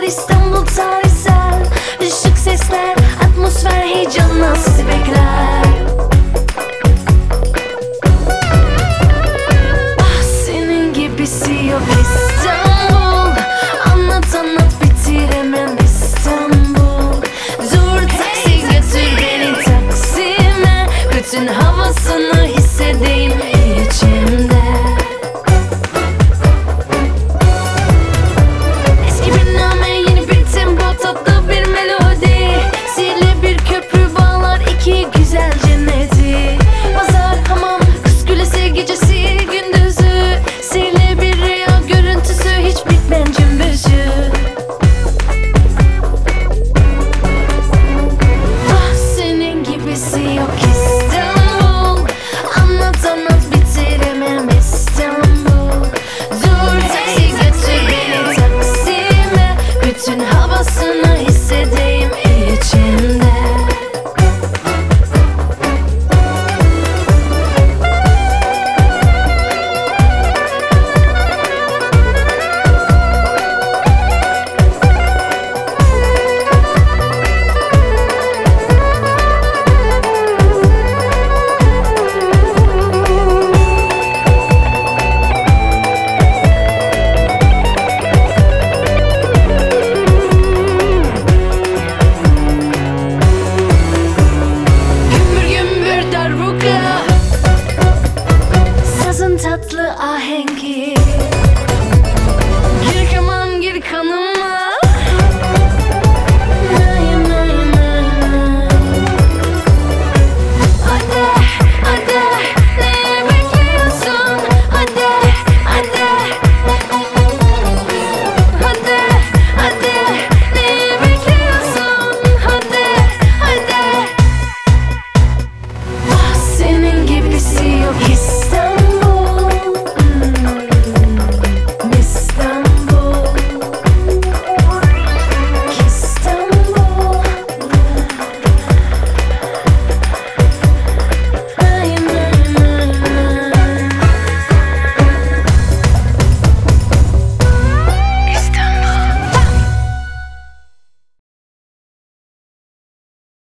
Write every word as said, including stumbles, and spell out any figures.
Sokaklar İstanbul tarihsel, ışık sesler, atmosfer heyecanla sizi bekler. Ah, senin gibisi yok İstanbul, anlat anlat bitiremem İstanbul. Dur taksi götür beni Taksim'e, bütün havasını hissedeyim içimde. Eski bir name, yeni bir tempo, tatlı bir melodi. Sihirli bir köprü bağlar iki güzel cenneti. Pazar, hamam, kız kulesi gecesi gündüzü. Sihirli bir rüya görüntüsü, hiç bitmeyen cümbüşü.